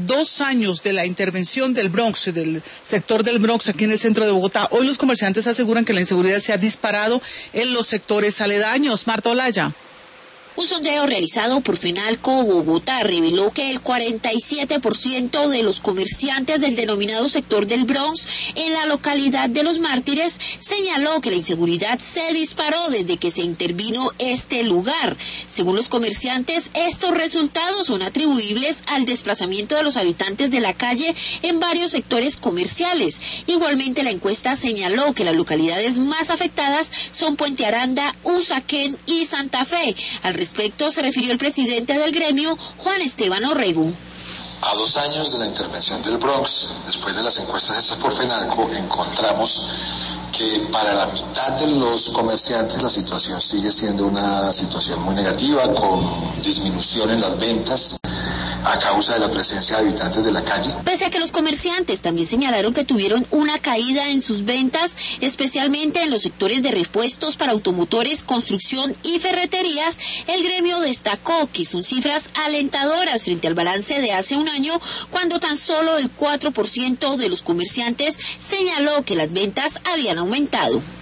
2 años de la intervención del Bronx, del sector del Bronx aquí en el centro de Bogotá, hoy los comerciantes aseguran que la inseguridad se ha disparado en los sectores aledaños. Marta Olaya. Un sondeo realizado por Fenalco Bogotá reveló que el 47% de los comerciantes del denominado sector del Bronx en la localidad de Los Mártires señaló que la inseguridad se disparó desde que se intervino este lugar. Según los comerciantes, estos resultados son atribuibles al desplazamiento de los habitantes de la calle en varios sectores comerciales. Igualmente, la encuesta señaló que las localidades más afectadas son Puente Aranda, Usaquén y Santa Fe. Al respecto se refirió el presidente del gremio, Juan Esteban Orrego. A 2 años de la intervención del Bronx, después de las encuestas hechas por Fenalco, encontramos que para la mitad de los comerciantes la situación sigue siendo una situación muy negativa, con disminución en las ventas a causa de la presencia de habitantes de la calle. Pese a que los comerciantes también señalaron que tuvieron una caída en sus ventas, especialmente en los sectores de repuestos para automotores, construcción y ferreterías, el gremio destacó que son cifras alentadoras frente al balance de hace un año, cuando tan solo el 4% de los comerciantes señaló que las ventas habían aumentado.